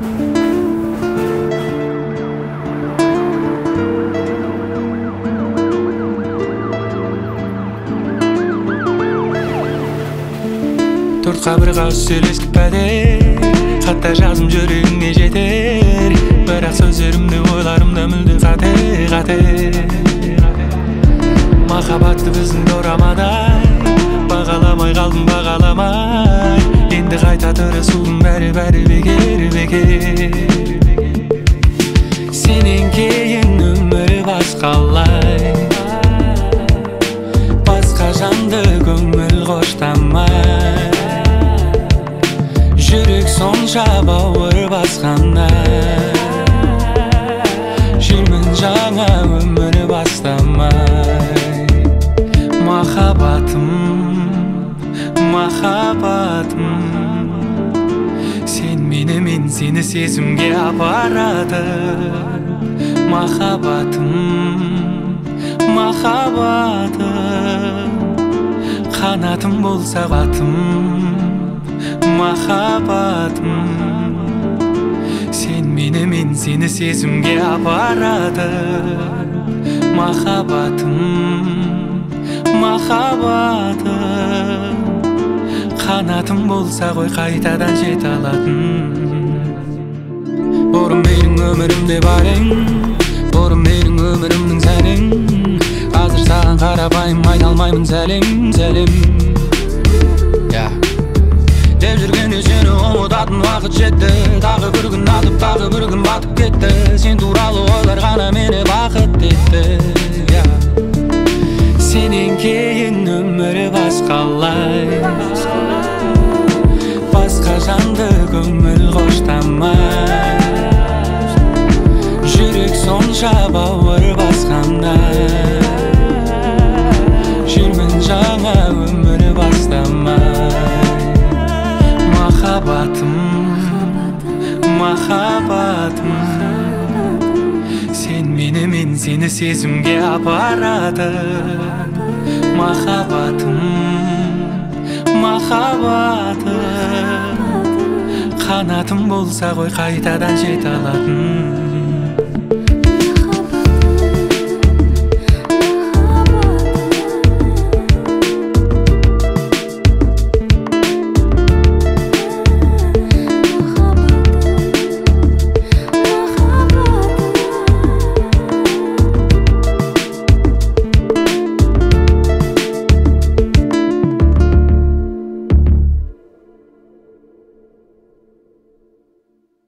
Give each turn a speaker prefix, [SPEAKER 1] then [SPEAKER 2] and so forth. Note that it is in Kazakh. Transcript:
[SPEAKER 1] Төрт қабырға қағаз сөйлесіп пәдер, хатта жазым жүрегіңе жетер, бірақ сөздерімде ойларымда мүлде қате. Махаббатты біздің дорамадай, бағаламай қалдым бағаламай, енді қайта тырысудың бәрі бекер. Сенен кейін өмір басқалай, басқа жанды көңіл қоштамай, жүрек сонша бауыр басқандай, жүрмін жаңа өмір бастамай. Махаббатым, сен мені, мен сені сезімге апарады. Махаббатым, қанатым болса батым. Махаббатым, сен мені, мен сені сезімге апарады. Махаббатым, қанатым болса ғой қайтадан жете алатын. Орын менің өмірімде бар ең, орын менің өмірімнің сәлең. Қазір саған қарапайым айта алмаймын сәлем. Деп жүргенде сені ұмытатын уақыт жетті. Тағы бір күн атып, тағы бір күн батып кетті. Сен туралы ойлар ғана мені бақыт етті. Сенен кейін өмір басқалай, басқа жанды көңіл қоштамай, жүрек сонша бауыр басқандай, жүрмін жаңа өмір бастамай. Махаббатым, сен мені, мен сені сезімге апарады. Махаббатым, қанатым болса ғой қайтадан жете алатын.